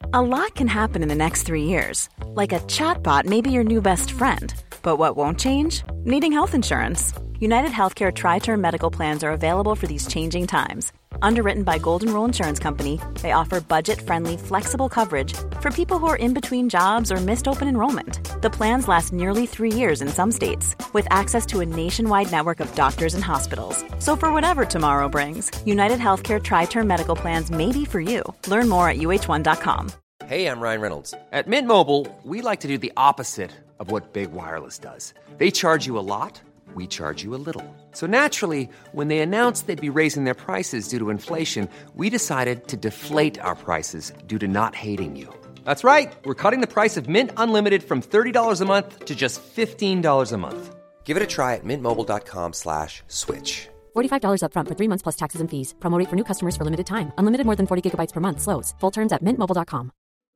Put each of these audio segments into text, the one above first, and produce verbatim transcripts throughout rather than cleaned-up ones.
A lot can happen in the next three years. Like a chatbot may be your new best friend. But what won't change? Needing health insurance. United Healthcare Tri-Term Medical Plans are available for these changing times. Underwritten by Golden Rule Insurance Company, they offer budget-friendly, flexible coverage for people who are in between jobs or missed open enrollment. The plans last nearly three years in some states, with access to a nationwide network of doctors and hospitals. So for whatever tomorrow brings, United Healthcare Tri-Term Medical Plans may be for you. Learn more at U H one dot com. Hey, I'm Ryan Reynolds. At Mint Mobile, we like to do the opposite of what Big Wireless does. They charge you a lot. We charge you a little. So naturally, when they announced they'd be raising their prices due to inflation, we decided to deflate our prices due to not hating you. That's right. We're cutting the price of Mint Unlimited from thirty dollars a month to just fifteen dollars a month. Give it a try at mintmobile.com slash switch. forty-five dollars up front for three months plus taxes and fees. Promo rate for new customers for limited time. Unlimited more than forty gigabytes per month. Slows full terms at mint mobile dot com.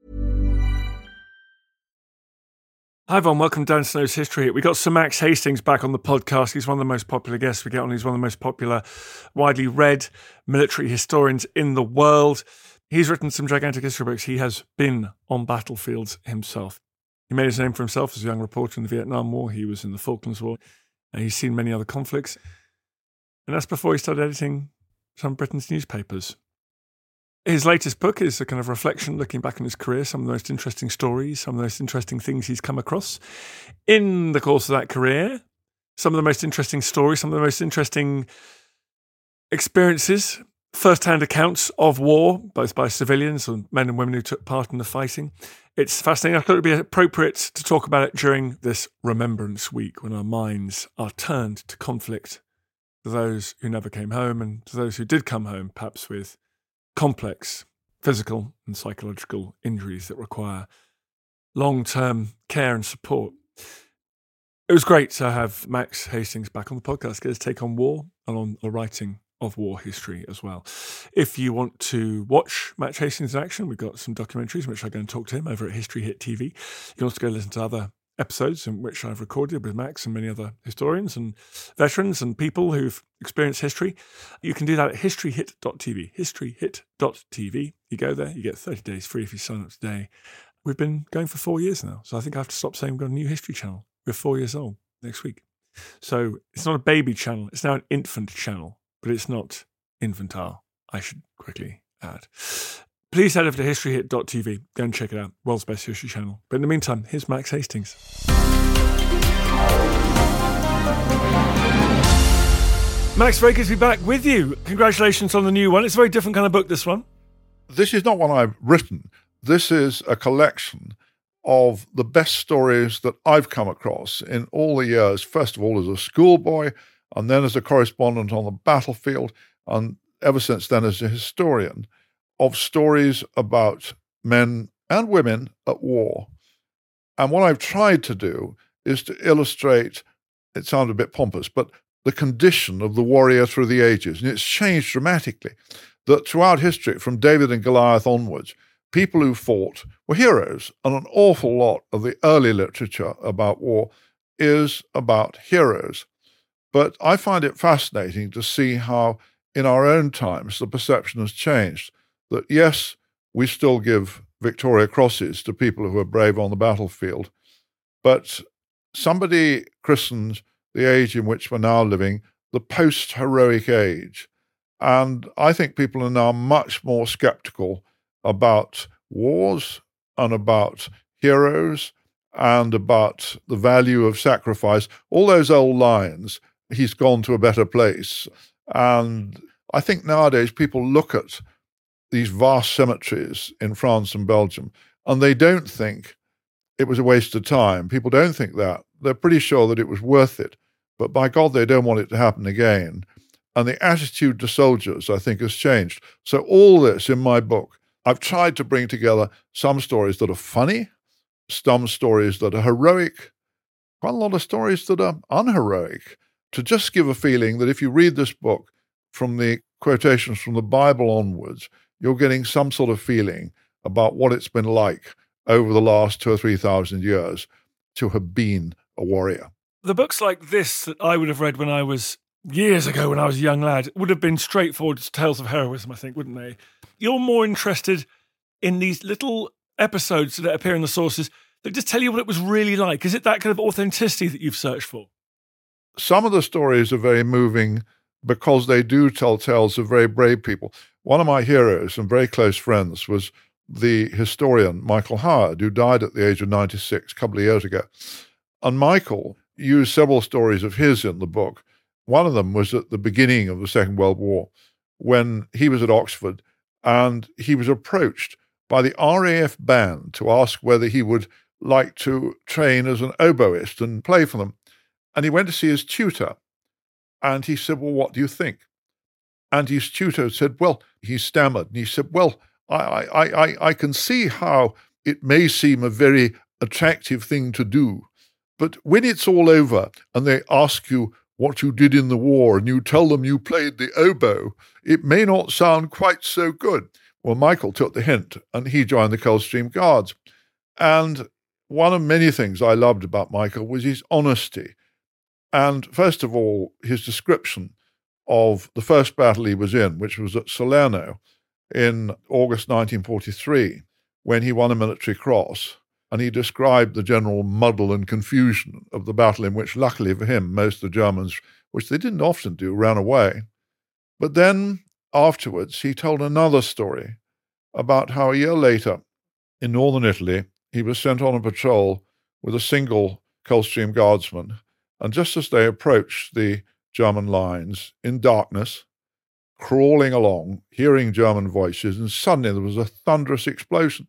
Hi everyone, welcome to Dan Snow's History Hit. We got Sir Max Hastings back on the podcast. He's one of the most popular guests we get on. He's one of the most popular, widely read military historians in the world. He's written some gigantic history books. He has been on battlefields himself. He made his name for himself as a young reporter in the Vietnam War. He was in the Falklands War. And he's seen many other conflicts. And that's before he started editing some of Britain's newspapers. His latest book is a kind of reflection, looking back on his career, some of the most interesting stories, some of the most interesting things he's come across in the course of that career, some of the most interesting stories, some of the most interesting experiences, first-hand accounts of war, both by civilians and men and women who took part in the fighting. It's fascinating. I thought it would be appropriate to talk about it during this Remembrance Week, when our minds are turned to conflict, to those who never came home and to those who did come home, perhaps with complex physical and psychological injuries that require long-term care and support. It was great to have Max Hastings back on the podcast, get his take on war and on the writing of war history as well. If you want to watch Max Hastings in action, we've got some documentaries in which I'm going to talk to him over at History Hit T V. You can also go listen to other episodes in which I've recorded with Max and many other historians and veterans and people who've experienced history. You can do that at history hit dot t v, history hit dot t v. You go there, you get thirty days free if you sign up today. We've been going for four years now, so I think I have to stop saying we've got a new history channel. We're four years old next week. So it's not a baby channel, it's now an infant channel, but it's not infantile, I should quickly add. Please head over to history hit dot t v. Go and check it out. World's best history channel. But in the meantime, here's Max Hastings. Max, very good to be back with you. Congratulations on the new one. It's a very different kind of book, this one. This is not one I've written. This is a collection of the best stories that I've come across in all the years, first of all as a schoolboy, and then as a correspondent on the battlefield, and ever since then as a historian, of stories about men and women at war. And what I've tried to do is to illustrate, it sounds a bit pompous, but the condition of the warrior through the ages. And it's changed dramatically, that throughout history, from David and Goliath onwards, people who fought were heroes. And an awful lot of the early literature about war is about heroes. But I find it fascinating to see how, in our own times, the perception has changed. That yes, we still give Victoria Crosses to people who are brave on the battlefield, but somebody christened the age in which we're now living the post-heroic age. And I think people are now much more skeptical about wars and about heroes and about the value of sacrifice. All those old lines, he's gone to a better place. And I think nowadays people look at these vast cemeteries in France and Belgium, and they don't think it was a waste of time. People don't think that. They're pretty sure that it was worth it. But by God, they don't want it to happen again. And the attitude to soldiers, I think, has changed. So all this in my book, I've tried to bring together some stories that are funny, some stories that are heroic, quite a lot of stories that are unheroic, to just give a feeling that if you read this book from the quotations from the Bible onwards, you're getting some sort of feeling about what it's been like over the last two or three thousand years to have been a warrior. The books like this that I would have read when I was years ago, when I was a young lad, would have been straightforward tales of heroism, I think, wouldn't they? You're more interested in these little episodes that appear in the sources that just tell you what it was really like? Is it that kind of authenticity that you've searched for? Some of the stories are very moving because they do tell tales of very brave people. One of my heroes and very close friends was the historian Michael Howard, who died at the age of ninety-six a couple of years ago. And Michael used several stories of his in the book. One of them was at the beginning of the Second World War, when he was at Oxford, and he was approached by the R A F band to ask whether he would like to train as an oboist and play for them. And he went to see his tutor, and he said, well, what do you think? And his tutor said, well, he stammered, and he said, well, I, I, I, I can see how it may seem a very attractive thing to do, but when it's all over and they ask you what you did in the war and you tell them you played the oboe, it may not sound quite so good. Well, Michael took the hint, and he joined the Coldstream Guards. And one of many things I loved about Michael was his honesty. And first of all, his description of the first battle he was in, which was at Salerno in August nineteen forty-three, when he won a military cross. And he described the general muddle and confusion of the battle, in which, luckily for him, most of the Germans, which they didn't often do, ran away. But then afterwards, he told another story about how a year later, in northern Italy, he was sent on a patrol with a single Coldstream Guardsman. And just as they approached the German lines, in darkness, crawling along, hearing German voices, and suddenly there was a thunderous explosion.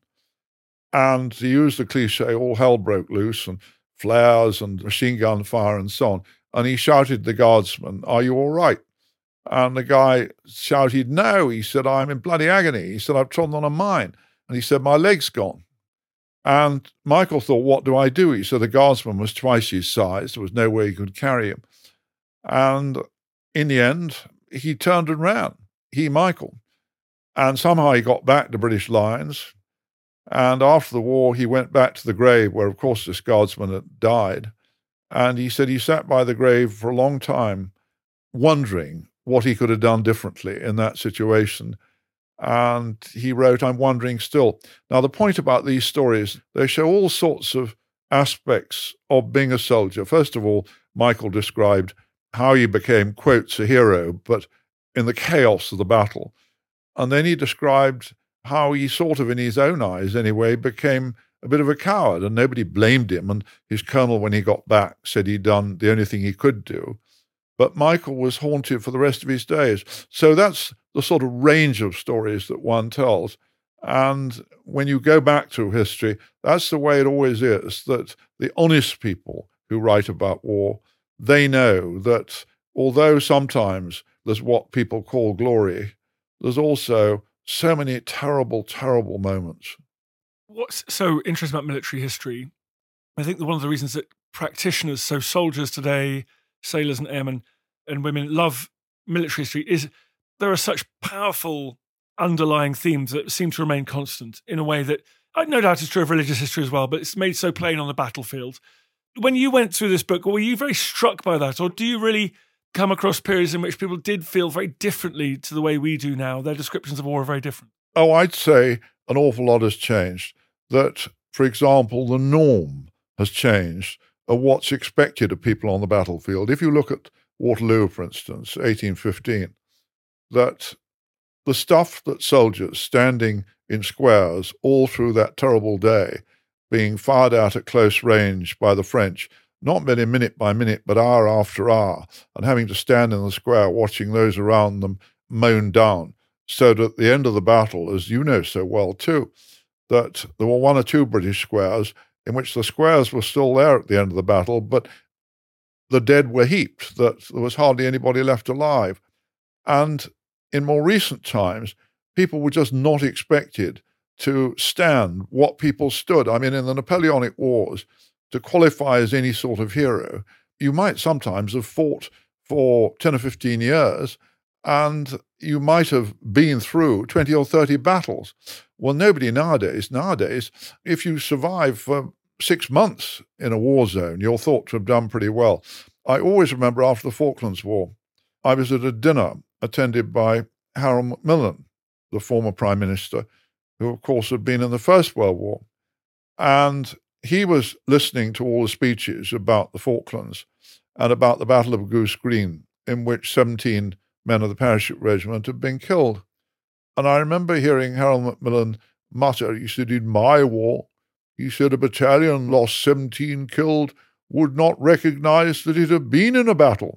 And to use the cliche, all hell broke loose, and flares and machine gun fire and so on. And he shouted to the guardsman, are you all right? And the guy shouted, no. He said, I'm in bloody agony. He said, I've trodden on a mine. And he said, my leg's gone. And Michael thought, what do I do? He said the guardsman was twice his size. There was no way he could carry him. And in the end, he turned and ran, he, Michael. And somehow he got back to British lines. And after the war, he went back to the grave where, of course, this guardsman had died. And he said he sat by the grave for a long time, wondering what he could have done differently in that situation. And he wrote, I'm wondering still. Now, the point about these stories, they show all sorts of aspects of being a soldier. First of all, Michael described how he became, quotes, a hero, but in the chaos of the battle. And then he described how he sort of, in his own eyes anyway, became a bit of a coward, and nobody blamed him. And his colonel, when he got back, said he'd done the only thing he could do. But Michael was haunted for the rest of his days. So that's the sort of range of stories that one tells. And when you go back through history, that's the way it always is, that the honest people who write about war, they know that although sometimes there's what people call glory, there's also so many terrible, terrible moments. What's so interesting about military history, I think that one of the reasons that practitioners, so soldiers today, sailors and airmen and women, love military history is there are such powerful underlying themes that seem to remain constant in a way that, no doubt is true of religious history as well, but it's made so plain on the battlefield. When you went through this book, were you very struck by that, or do you really come across periods in which people did feel very differently to the way we do now? Their descriptions of war are very different. Oh, I'd say an awful lot has changed. That, for example, the norm has changed of what's expected of people on the battlefield. If you look at Waterloo, for instance, eighteen fifteen, that the stuff that soldiers standing in squares all through that terrible day, being fired out at close range by the French, not merely minute by minute, but hour after hour, and having to stand in the square watching those around them mown down, so that at the end of the battle, as you know so well too, that there were one or two British squares in which the squares were still there at the end of the battle, but the dead were heaped, that there was hardly anybody left alive. And in more recent times, people were just not expected to stand what people stood. I mean, in the Napoleonic Wars, to qualify as any sort of hero, you might sometimes have fought for ten or fifteen years, and you might have been through twenty or thirty battles. Well, nobody nowadays, nowadays, if you survive for six months in a war zone, you're thought to have done pretty well. I always remember after the Falklands War, I was at a dinner attended by Harold Macmillan, the former Prime Minister, who, of course, had been in the First World War. And he was listening to all the speeches about the Falklands and about the Battle of Goose Green, in which seventeen men of the Parachute Regiment had been killed. And I remember hearing Harold Macmillan mutter, he said, in my war, he said, a battalion lost seventeen killed would not recognise that it had been in a battle.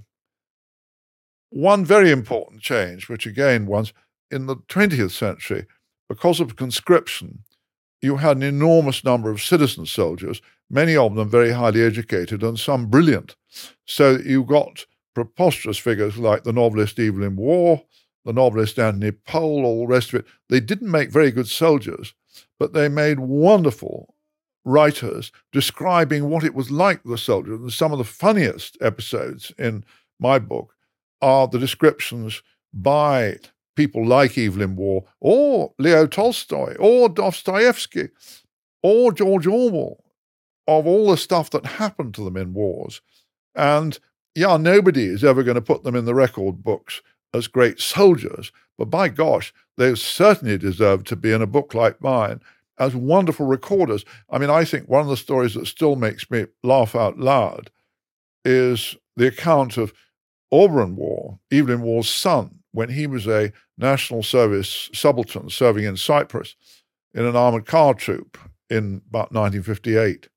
One very important change, which again was in the twentieth century, because of conscription, you had an enormous number of citizen soldiers, many of them very highly educated and some brilliant. So you got preposterous figures like the novelist Evelyn Waugh, the novelist Anthony Powell, all the rest of it. They didn't make very good soldiers, but they made wonderful writers describing what it was like the soldier. And some of the funniest episodes in my book are the descriptions by people like Evelyn Waugh or Leo Tolstoy or Dostoevsky or George Orwell of all the stuff that happened to them in wars. And yeah, nobody is ever going to put them in the record books as great soldiers, but by gosh, they certainly deserve to be in a book like mine as wonderful recorders. I mean, I think one of the stories that still makes me laugh out loud is the account of Auberon Waugh, Evelyn Waugh's son, when he was a National Service subaltern serving in Cyprus in an armoured car troop in about nineteen fifty-eight.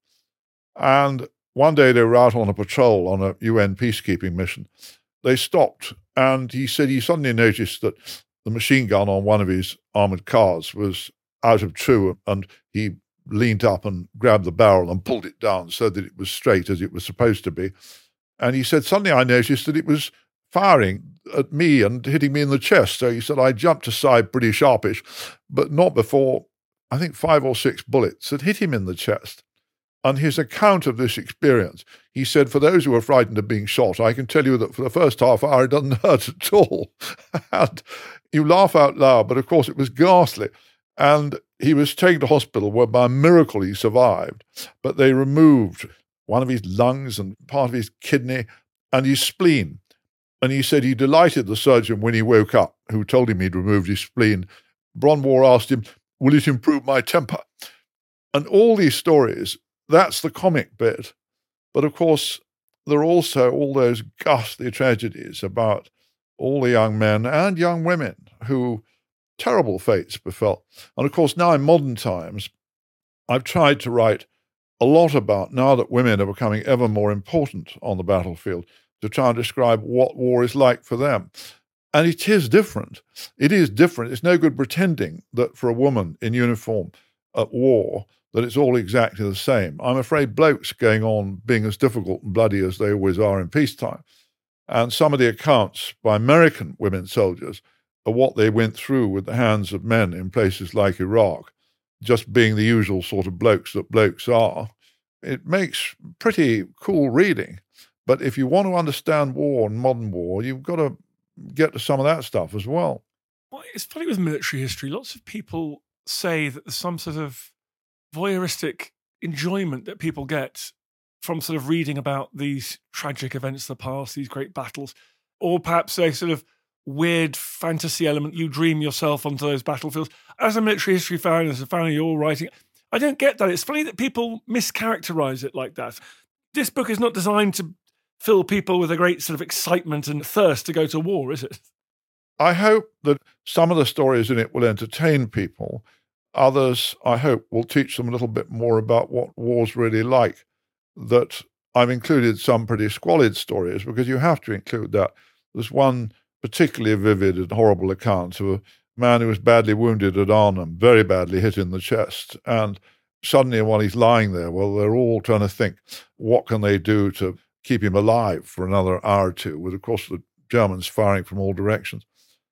And one day they were out on a patrol on a U N peacekeeping mission. They stopped, and he said he suddenly noticed that the machine gun on one of his armoured cars was out of true, and he leaned up and grabbed the barrel and pulled it down so that it was straight as it was supposed to be. And he said, suddenly I noticed that it was firing at me and hitting me in the chest. So he said, I jumped aside pretty sharpish, but not before, I think, five or six bullets had hit him in the chest. And his account of this experience, he said, for those who are frightened of being shot, I can tell you that for the first half hour, it doesn't hurt at all. And you laugh out loud, but of course it was ghastly. And he was taken to hospital where by miracle he survived, but they removed one of his lungs and part of his kidney and his spleen. And he said he delighted the surgeon when he woke up, who told him he'd removed his spleen. Bron Waugh asked him, will it improve my temper? And all these stories, that's the comic bit. But of course, there are also all those ghastly tragedies about all the young men and young women who terrible fates befell. And of course, now in modern times, I've tried to write a lot about, now that women are becoming ever more important on the battlefield, to try and describe what war is like for them. And it is different. It is different. It's no good pretending that for a woman in uniform at war, that it's all exactly the same. I'm afraid blokes going on being as difficult and bloody as they always are in peacetime. And some of the accounts by American women soldiers of what they went through with the hands of men in places like Iraq, just being the usual sort of blokes that blokes are, it makes pretty cool reading. But if you want to understand war and modern war, you've got to get to some of that stuff as well. Well, it's funny with military history. Lots of people say that there's some sort of voyeuristic enjoyment that people get from sort of reading about these tragic events of the past, these great battles, or perhaps a sort of weird fantasy element. You dream yourself onto those battlefields. As a military history fan, as a fan of your writing, I don't get that. It's funny that people mischaracterize it like that. This book is not designed to fill people with a great sort of excitement and thirst to go to war, is it? I hope that some of the stories in it will entertain people. Others, I hope, will teach them a little bit more about what war's really like. That I've included some pretty squalid stories, because you have to include that. There's one particularly vivid and horrible account of a man who was badly wounded at Arnhem, very badly hit in the chest. And suddenly while he's lying there, well, they're all trying to think, what can they do to keep him alive for another hour or two, with, of course, the Germans firing from all directions.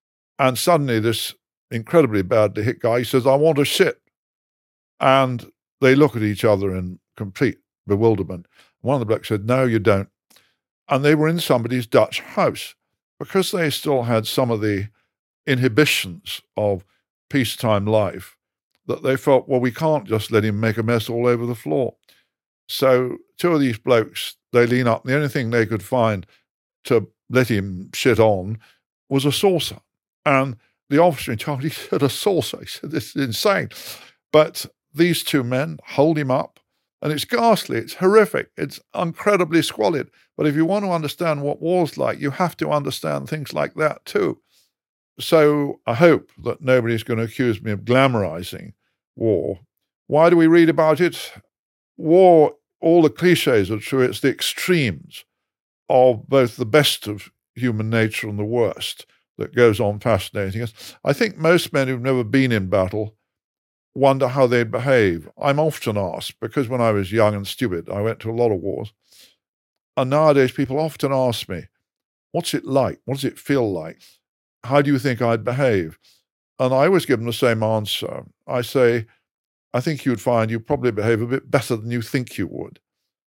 And suddenly this incredibly badly hit guy, he says, I want to shit. And they look at each other in complete bewilderment. One of the blokes said, no, you don't. And they were in somebody's Dutch house, because they still had some of the inhibitions of peacetime life, that they felt, well, we can't just let him make a mess all over the floor. So two of these blokes, they lean up, and the only thing they could find to let him shit on was a saucer. And the officer in charge, he said, a saucer. He said, this is insane. But these two men hold him up, and it's ghastly, it's horrific, it's incredibly squalid. But if you want to understand what war's like, you have to understand things like that too. So I hope that nobody's going to accuse me of glamorizing war. Why do we read about it? War, all the cliches are true. It's the extremes of both the best of human nature and the worst that goes on fascinating us. I think most men who've never been in battle wonder how they'd behave. I'm often asked, because when I was young and stupid, I went to a lot of wars. And nowadays people often ask me, what's it like? What does it feel like? How do you think I'd behave? And I always give them the same answer. I say, I think you'd find you probably behave a bit better than you think you would.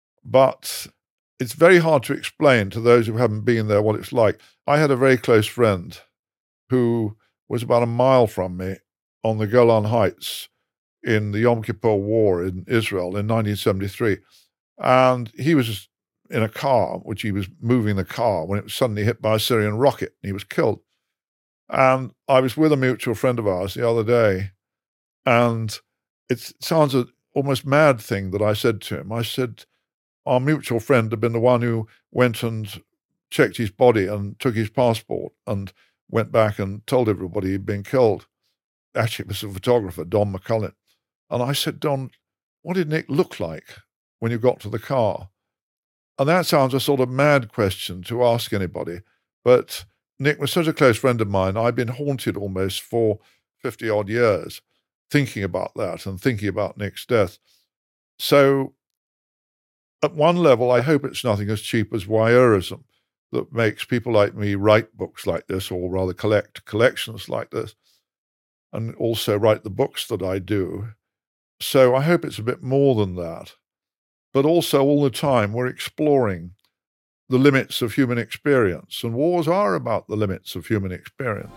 But it's very hard to explain to those who haven't been there what it's like. I had a very close friend who was about a mile from me on the Golan Heights in the Yom Kippur War in Israel in nineteen seventy-three. And he was in a car, which he was moving the car, when it was suddenly hit by a Syrian rocket, and he was killed. And I was with a mutual friend of ours the other day, and it sounds an almost mad thing that I said to him. I said, our mutual friend had been the one who went and checked his body and took his passport and went back and told everybody he'd been killed. Actually, it was a photographer, Don McCullin. And I said, Don, what did Nick look like when you got to the car? And that sounds a sort of mad question to ask anybody, but Nick was such a close friend of mine, I've been haunted almost for fifty-odd years thinking about that and thinking about Nick's death. So at one level, I hope it's nothing as cheap as voyeurism that makes people like me write books like this, or rather collect collections like this, and also write the books that I do. So I hope it's a bit more than that. But also all the time we're exploring the limits of human experience, and wars are about the limits of human experience.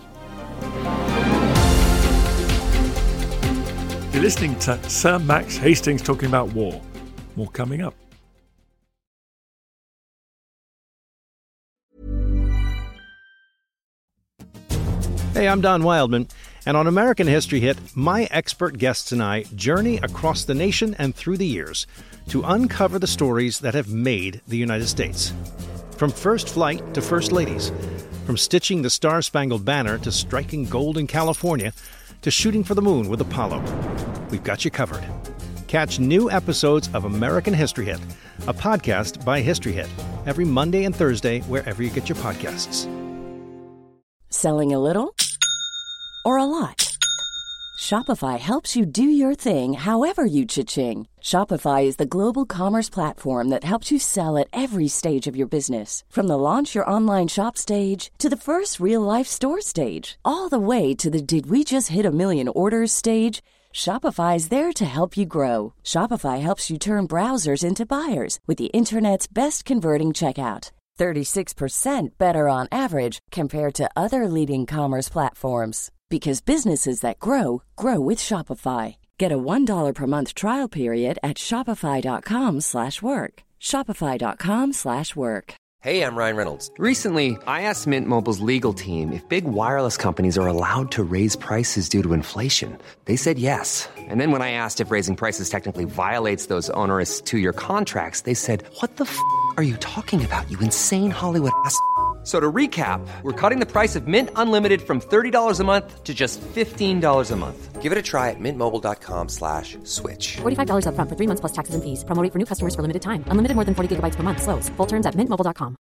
You're listening to Sir Max Hastings talking about war. More coming up. Hey, I'm Don Wildman, and on American History Hit, my expert guests and I journey across the nation and through the years to uncover the stories that have made the United States. From first flight to first ladies, from stitching the Star-Spangled Banner to striking gold in California, to shooting for the moon with Apollo. We've got you covered. Catch new episodes of American History Hit, a podcast by History Hit, every Monday and Thursday wherever you get your podcasts. Selling a little or a lot? Shopify helps you do your thing however you cha-ching. Shopify is the global commerce platform that helps you sell at every stage of your business. From the launch your online shop stage to the first real-life store stage, all the way to the did we just hit a million orders stage. Shopify is there to help you grow. Shopify helps you turn browsers into buyers with the internet's best converting checkout. thirty-six percent better on average compared to other leading commerce platforms. Because businesses that grow, grow with Shopify. Get a one dollar per month trial period at shopify.com slash work. Shopify.com slash work. Hey, I'm Ryan Reynolds. Recently, I asked Mint Mobile's legal team if big wireless companies are allowed to raise prices due to inflation. They said yes. And then when I asked if raising prices technically violates those onerous two-year contracts, they said, what the f*** are you talking about, you insane Hollywood ass f- So to recap, we're cutting the price of Mint Unlimited from thirty dollars a month to just fifteen dollars a month. Give it a try at mintmobile.com slash switch. forty-five dollars up front for three months plus taxes and fees. Promo rate for new customers for limited time. Unlimited more than forty gigabytes per month. Slows full terms at mint mobile dot com.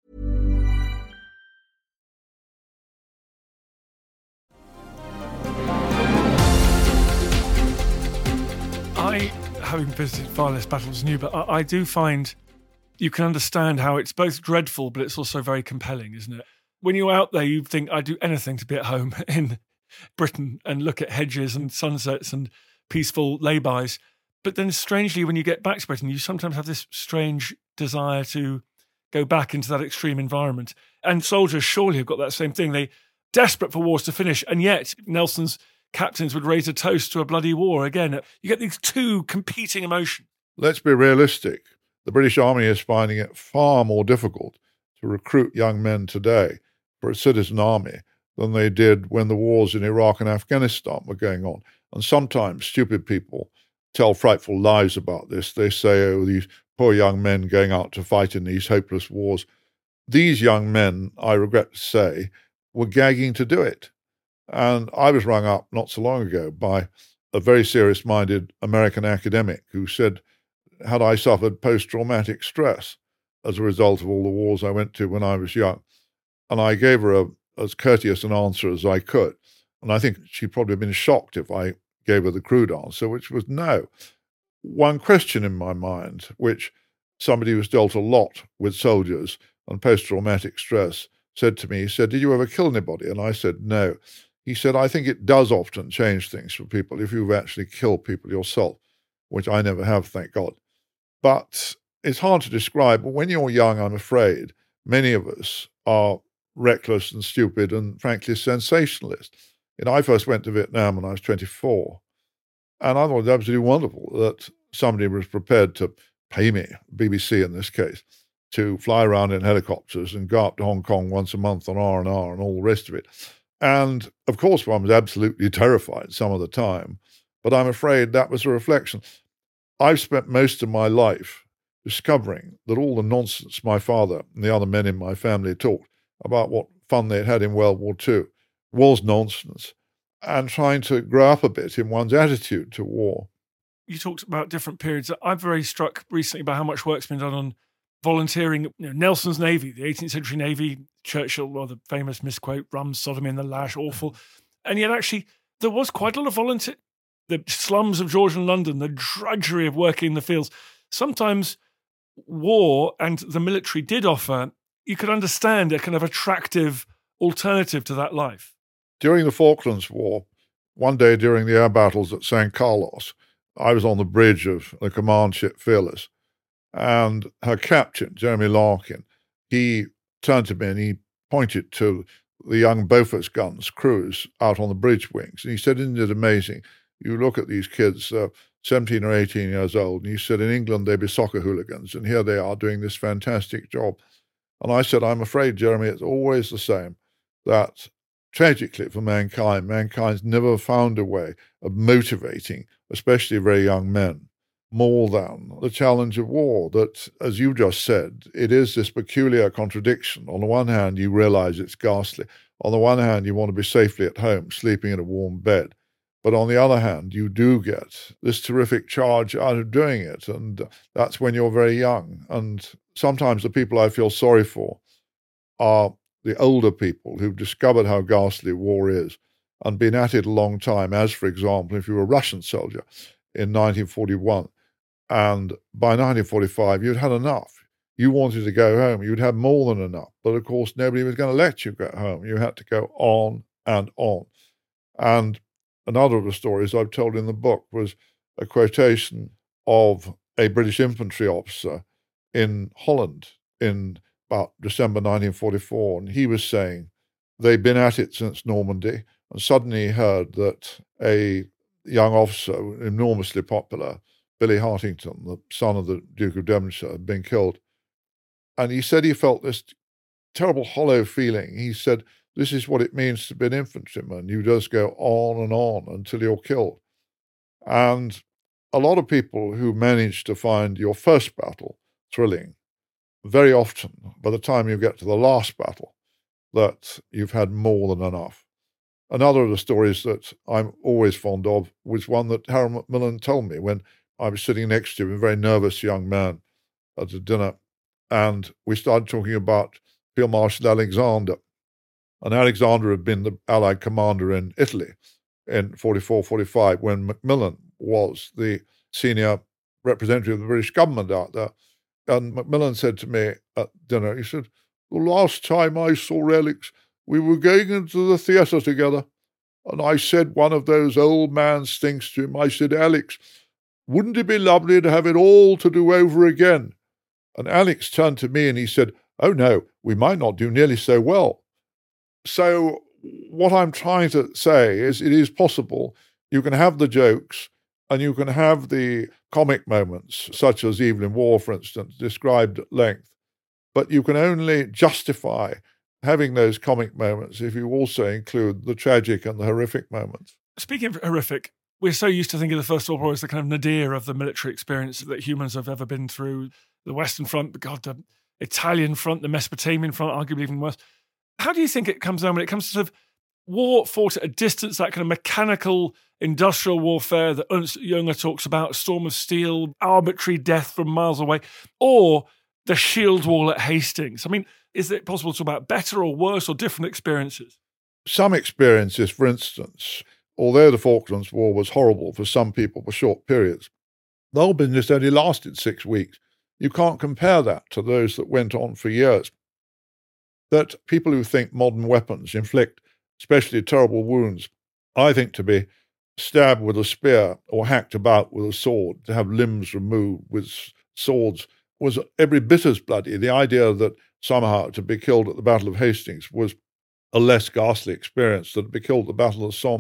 I, having visited far less battles than you, but I, I do find you can understand how it's both dreadful, but it's also very compelling, isn't it? When you're out there, you think, I'd do anything to be at home in Britain and look at hedges and sunsets and peaceful laybys. But then strangely, when you get back to Britain, you sometimes have this strange desire to go back into that extreme environment. And soldiers surely have got that same thing. They're desperate for wars to finish, and yet Nelson's captains would raise a toast to a bloody war. Again, you get these two competing emotions. Let's be realistic. The British Army is finding it far more difficult to recruit young men today for a citizen army than they did when the wars in Iraq and Afghanistan were going on. And sometimes stupid people tell frightful lies about this. They say, oh, these poor young men going out to fight in these hopeless wars. These young men, I regret to say, were gagging to do it. And I was rung up not so long ago by a very serious-minded American academic who said, had I suffered post-traumatic stress as a result of all the wars I went to when I was young? And I gave her a, as courteous an answer as I could. And I think she'd probably have been shocked if I gave her the crude answer, which was no. One question in my mind, which somebody who's dealt a lot with soldiers and post-traumatic stress said to me, he said, did you ever kill anybody? And I said, no. He said, I think it does often change things for people if you've actually killed people yourself, which I never have, thank God. But it's hard to describe. But when you're young, I'm afraid, many of us are reckless and stupid and, frankly, sensationalist. You know, I first went to Vietnam when I was twenty-four, and I thought it was absolutely wonderful that somebody was prepared to pay me, B B C in this case, to fly around in helicopters and go up to Hong Kong once a month on R and R and all the rest of it. And, of course, one was absolutely terrified some of the time, but I'm afraid that was a reflection. I've spent most of my life discovering that all the nonsense my father and the other men in my family talked about what fun they'd had in World War Two was nonsense, and trying to grow up a bit in one's attitude to war. You talked about different periods. I'm very struck recently by how much work's been done on volunteering. You know, Nelson's Navy, the eighteenth century Navy, Churchill, well, the famous misquote, rum, sodomy in the lash, awful. And yet actually there was quite a lot of volunteer. The slums of Georgian London, the drudgery of working in the fields. Sometimes war and the military did offer, you could understand, a kind of attractive alternative to that life. During the Falklands War, one day during the air battles at San Carlos, I was on the bridge of the command ship Fearless, and her captain, Jeremy Larkin, he turned to me and he pointed to the young Bofors guns crews out on the bridge wings. And he said, isn't it amazing? You look at these kids, uh, seventeen or eighteen years old, and you said in England they'd be soccer hooligans, and here they are doing this fantastic job. And I said, I'm afraid, Jeremy, it's always the same, that tragically for mankind, mankind's never found a way of motivating, especially very young men, more than the challenge of war. That, as you just said, it is this peculiar contradiction. On the one hand, you realize it's ghastly. On the one hand, you want to be safely at home, sleeping in a warm bed. But on the other hand, you do get this terrific charge out of doing it. And that's when you're very young. And sometimes the people I feel sorry for are the older people who've discovered how ghastly war is and been at it a long time, as, for example, if you were a Russian soldier in nineteen forty-one, and by nineteen forty-five, you'd had enough. You wanted to go home. You'd had more than enough. But, of course, nobody was going to let you go home. You had to go on and on. And another of the stories I've told in the book was a quotation of a British infantry officer in Holland in about December nineteen forty-four, and he was saying they'd been at it since Normandy, and suddenly he heard that a young officer, enormously popular, Billy Hartington, the son of the Duke of Devonshire, had been killed. And he said he felt this terrible hollow feeling. He said, this is what it means to be an infantryman. You just go on and on until you're killed. And a lot of people who manage to find your first battle thrilling, very often, by the time you get to the last battle, that you've had more than enough. Another of the stories that I'm always fond of was one that Harold Macmillan told me when I was sitting next to him, a very nervous young man, at a dinner, and we started talking about Field Marshal Alexander. And Alexander had been the Allied commander in Italy in forty-four forty-five when Macmillan was the senior representative of the British government out there. And Macmillan said to me at dinner, he said, the last time I saw Alex, we were going into the theatre together. And I said one of those old man stinks to him. I said, Alex, wouldn't it be lovely to have it all to do over again? And Alex turned to me and he said, oh no, we might not do nearly so well. So what I'm trying to say is it is possible. You can have the jokes and you can have the comic moments, such as Evelyn Waugh, for instance, described at length, but you can only justify having those comic moments if you also include the tragic and the horrific moments. Speaking of horrific, we're so used to thinking of the First World War as the kind of nadir of the military experience that humans have ever been through. The Western Front, but God, the Italian front, the Mesopotamian front, arguably even worse. How do you think it comes down when it comes to sort of war fought at a distance, that kind of mechanical industrial warfare that Ernst Junger talks about, a storm of steel, arbitrary death from miles away, or the shield wall at Hastings? I mean, is it possible to talk about better or worse or different experiences? Some experiences, for instance, although the Falklands War was horrible for some people for short periods, the whole business only lasted six weeks. You can't compare that to those that went on for years. That people who think modern weapons inflict especially terrible wounds, I think to be stabbed with a spear or hacked about with a sword, to have limbs removed with swords, was every bit as bloody. The idea that somehow to be killed at the Battle of Hastings was a less ghastly experience than to be killed at the Battle of the Somme.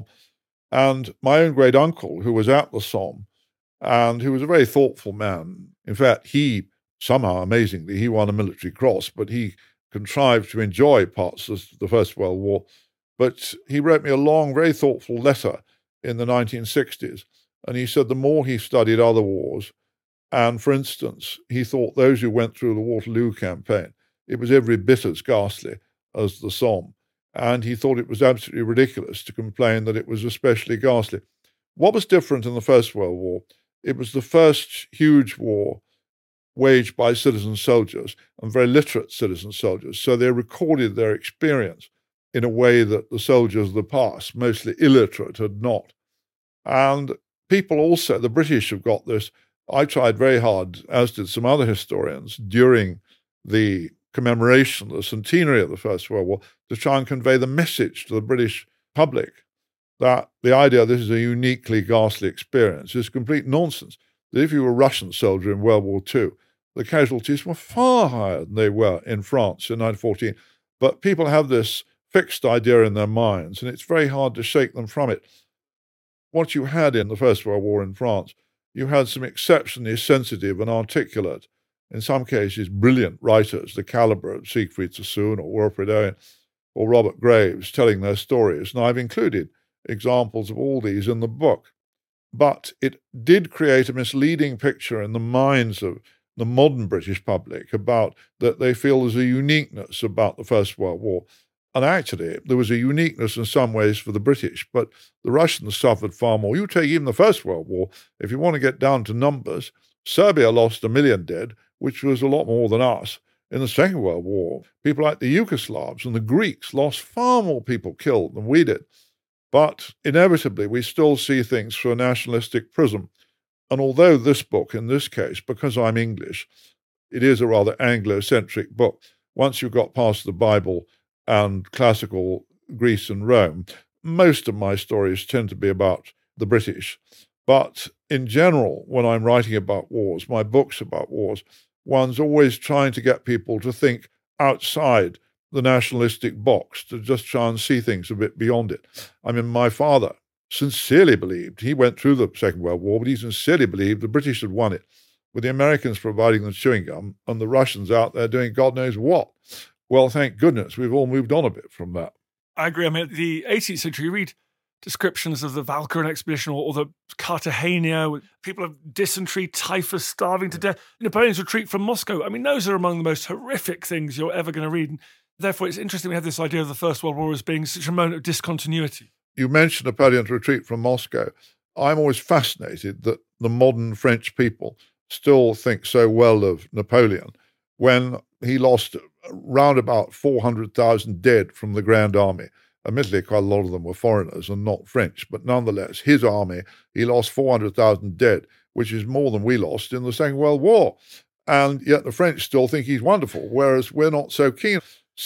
And my own great uncle, who was at the Somme, and who was a very thoughtful man. In fact, he, somehow, amazingly, he won a military cross, but he contrived to enjoy parts of the First World War. But he wrote me a long, very thoughtful letter in the nineteen sixties, and he said the more he studied other wars, and, for instance, he thought those who went through the Waterloo campaign, it was every bit as ghastly as the Somme, and he thought it was absolutely ridiculous to complain that it was especially ghastly. What was different in the First World War? It was the first huge war waged by citizen soldiers, and very literate citizen soldiers. So they recorded their experience in a way that the soldiers of the past, mostly illiterate, had not. And people also, the British have got this. I tried very hard, as did some other historians, during the commemoration, the centenary of the First World War, to try and convey the message to the British public that the idea this is a uniquely ghastly experience is complete nonsense. That if you were a Russian soldier in World War Two, the casualties were far higher than they were in France in nineteen fourteen. But people have this fixed idea in their minds, and it's very hard to shake them from it. What you had in the First World War in France, you had some exceptionally sensitive and articulate, in some cases brilliant writers, the caliber of Siegfried Sassoon or Wilfred Owen or Robert Graves, telling their stories. And I've included examples of all these in the book. But it did create a misleading picture in the minds of the modern British public about that they feel there's a uniqueness about the First World War. And actually, there was a uniqueness in some ways for the British, but the Russians suffered far more. You take even the First World War, if you want to get down to numbers, Serbia lost a million dead, which was a lot more than us. In the Second World War, people like the Yugoslavs and the Greeks lost far more people killed than we did. But inevitably, we still see things through a nationalistic prism. And although this book, in this case, because I'm English, it is a rather Anglo-centric book, once you've got past the Bible and classical Greece and Rome, most of my stories tend to be about the British. But in general, when I'm writing about wars, my books about wars, one's always trying to get people to think outside the nationalistic box, to just try and see things a bit beyond it. I mean, my father sincerely believed, he went through the Second World War, but he sincerely believed the British had won it, with the Americans providing them chewing gum and the Russians out there doing God knows what. Well, thank goodness we've all moved on a bit from that. I agree. I mean, the eighteenth century, you read descriptions of the Walcheren expedition or, or the Cartagena, with people of dysentery, typhus, starving to death, Napoleon's retreat from Moscow. I mean, those are among the most horrific things you're ever going to read. And therefore, it's interesting we have this idea of the First World War as being such a moment of discontinuity. You mentioned Napoleon's retreat from Moscow. I'm always fascinated that the modern French people still think so well of Napoleon when he lost round about four hundred thousand dead from the Grand Army. Admittedly, quite a lot of them were foreigners and not French, but nonetheless, his army, he lost four hundred thousand dead, which is more than we lost in the Second World War. And yet the French still think he's wonderful, whereas we're not so keen.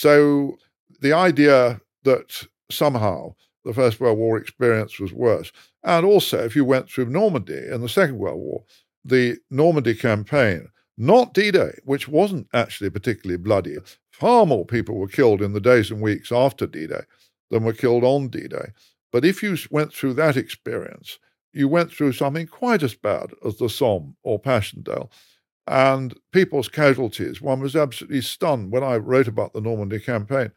So the idea that somehow the First World War experience was worse. And also, if you went through Normandy in the Second World War, the Normandy campaign, not D-Day, which wasn't actually particularly bloody. Far more people were killed in the days and weeks after D-Day than were killed on D-Day. But if you went through that experience, you went through something quite as bad as the Somme or Passchendaele. And people's casualties, one was absolutely stunned when I wrote about the Normandy campaign.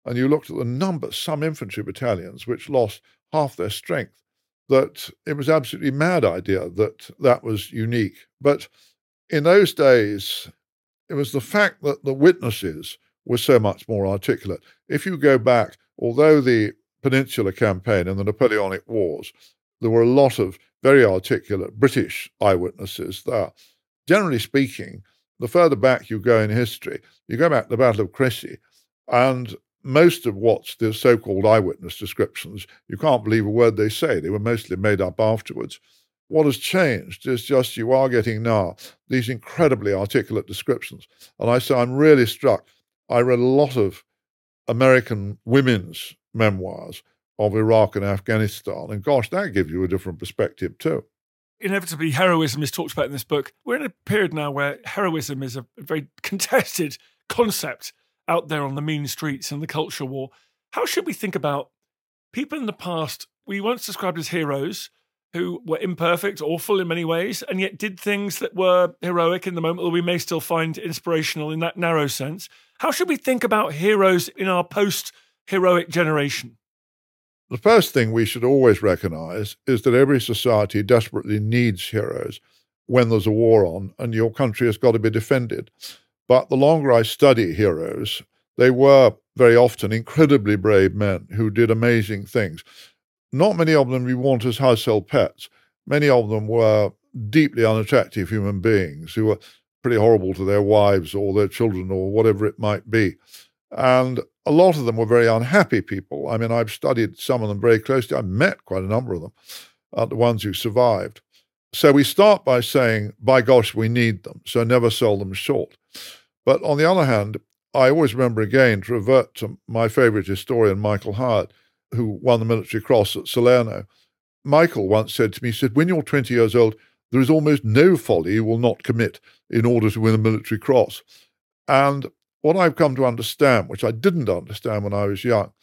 and you looked at the numbers, some infantry battalions which lost half their strength, that it was absolutely mad idea that that was unique. But in those days, it was the fact that the witnesses were so much more articulate. If you go back, although the Peninsular Campaign and the Napoleonic Wars, there were a lot of very articulate British eyewitnesses there. Generally speaking, the further back you go in history, you go back to the Battle of Crécy, and most of what's the so-called eyewitness descriptions, you can't believe a word they say. They were mostly made up afterwards. What has changed is just you are getting now these incredibly articulate descriptions. And I say I'm really struck. I read a lot of American women's memoirs of Iraq and Afghanistan, and gosh, that gives you a different perspective too. Inevitably, heroism is talked about in this book. We're in a period now where heroism is a very contested concept out there on the mean streets and the culture war. How should we think about people in the past we once described as heroes who were imperfect, awful in many ways, and yet did things that were heroic in the moment that we may still find inspirational in that narrow sense? How should we think about heroes in our post-heroic generation? The first thing we should always recognize is that every society desperately needs heroes when there's a war on, and your country has got to be defended. But the longer I study heroes, they were very often incredibly brave men who did amazing things. Not many of them we want as household pets. Many of them were deeply unattractive human beings who were pretty horrible to their wives or their children or whatever it might be. And a lot of them were very unhappy people. I mean, I've studied some of them very closely. I've met quite a number of them, uh, the ones who survived. So we start by saying, by gosh, we need them, so never sell them short. But on the other hand, I always remember again to revert to my favorite historian, Michael Howard, who won the Military Cross at Salerno. Michael once said to me, he said, when you're twenty years old, there is almost no folly you will not commit in order to win a Military Cross. And what I've come to understand, which I didn't understand when I was young,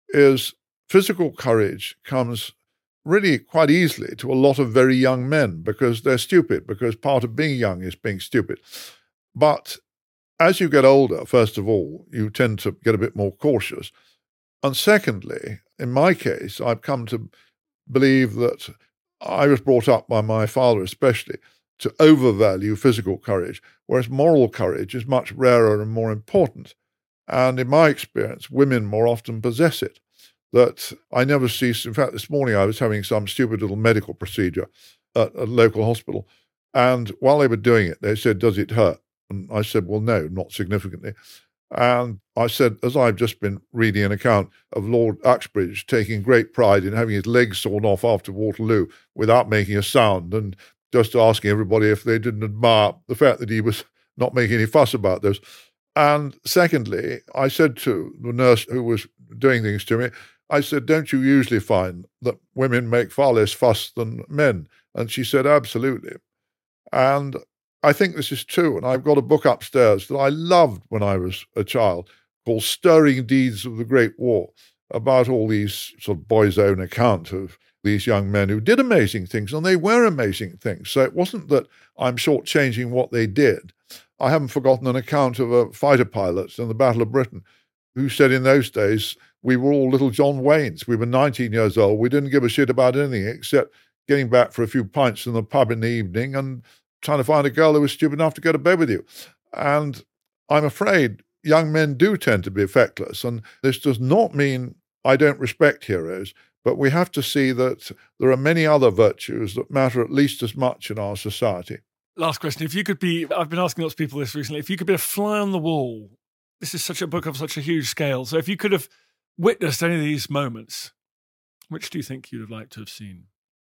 is physical courage comes really quite easily to a lot of very young men because they're stupid, because part of being young is being stupid. But as you get older, first of all, you tend to get a bit more cautious. And secondly, in my case, I've come to believe that I was brought up by my father especially to overvalue physical courage, whereas moral courage is much rarer and more important. And in my experience, women more often possess it. That I never ceased. In fact, this morning I was having some stupid little medical procedure at a local hospital. And while they were doing it, they said, does it hurt? And I said, well, no, not significantly. And I said, as I've just been reading an account of Lord Uxbridge taking great pride in having his legs sawn off after Waterloo without making a sound, and just asking everybody if they didn't admire the fact that he was not making any fuss about this. And secondly, I said to the nurse who was doing things to me, I said, don't you usually find that women make far less fuss than men? And she said, absolutely. And I think this is true. And I've got a book upstairs that I loved when I was a child called Stirring Deeds of the Great War, about all these sort of boy's own account of these young men who did amazing things, and they were amazing things. So it wasn't that I'm shortchanging what they did. I haven't forgotten an account of a fighter pilot in the Battle of Britain who said in those days, we were all little John Waynes. We were nineteen years old. We didn't give a shit about anything except getting back for a few pints in the pub in the evening and trying to find a girl who was stupid enough to go to bed with you. And I'm afraid young men do tend to be feckless. And this does not mean I don't respect heroes, but we have to see that there are many other virtues that matter at least as much in our society. Last question. If you could be, I've been asking lots of people this recently, if you could be a fly on the wall, this is such a book of such a huge scale. So if you could have witnessed any of these moments, which do you think you'd have liked to have seen?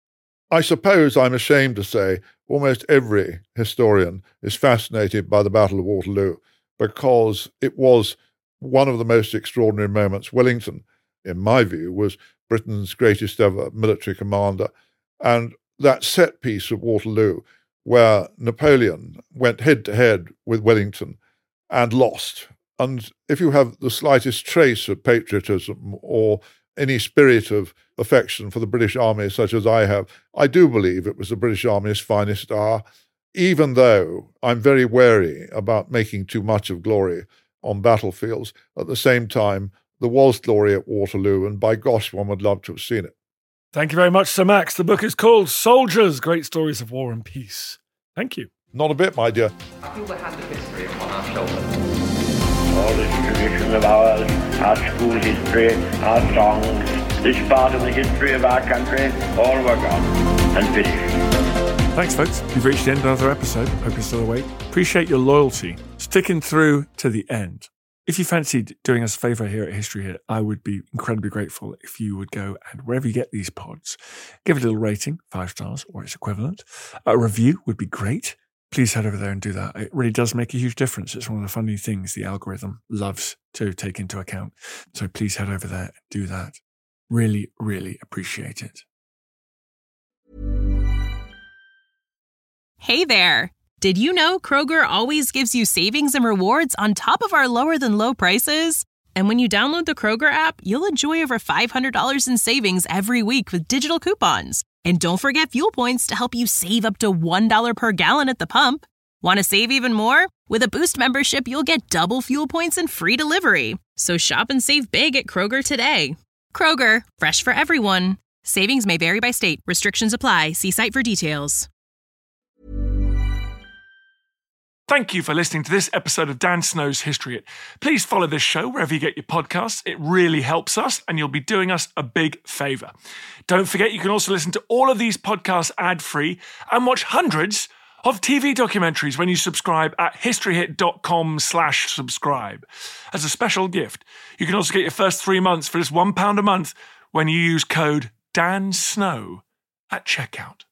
I suppose I'm ashamed to say almost every historian is fascinated by the Battle of Waterloo because it was one of the most extraordinary moments. Wellington, in my view, was Britain's greatest ever military commander. And that set piece of Waterloo where Napoleon went head-to-head with Wellington and lost. And if you have the slightest trace of patriotism or any spirit of affection for the British Army, such as I have, I do believe it was the British Army's finest hour, even though I'm very wary about making too much of glory on battlefields. At the same time, there was glory at Waterloo, and by gosh, one would love to have seen it. Thank you very much, Sir Max. The book is called Soldiers, Great Stories of War and Peace. Thank you. Not a bit, my dear. I feel the hand of history upon our shoulders. All this tradition of ours, our school history, our songs, this part of the history of our country, all were gone and finished. Thanks, folks. You've reached the end of another episode. Hope you're still awake. Appreciate your loyalty, sticking through to the end. If you fancied doing us a favour here at History Hit, I would be incredibly grateful if you would go and wherever you get these pods, give it a little rating, five stars or its equivalent. A review would be great. Please head over there and do that. It really does make a huge difference. It's one of the funny things the algorithm loves to take into account. So please head over there and do that. Really, really appreciate it. Hey there. Did you know Kroger always gives you savings and rewards on top of our lower than low prices? And when you download the Kroger app, you'll enjoy over five hundred dollars in savings every week with digital coupons. And don't forget fuel points to help you save up to one dollar per gallon at the pump. Want to save even more? With a Boost membership, you'll get double fuel points and free delivery. So shop and save big at Kroger today. Kroger, fresh for everyone. Savings may vary by state. Restrictions apply. See site for details. Thank you for listening to this episode of Dan Snow's History Hit. Please follow this show wherever you get your podcasts. It really helps us, and you'll be doing us a big favour. Don't forget, you can also listen to all of these podcasts ad-free and watch hundreds of T V documentaries when you subscribe at historyhit.com slash subscribe. As a special gift, you can also get your first three months for just one pound a month when you use code DANSNOW at checkout.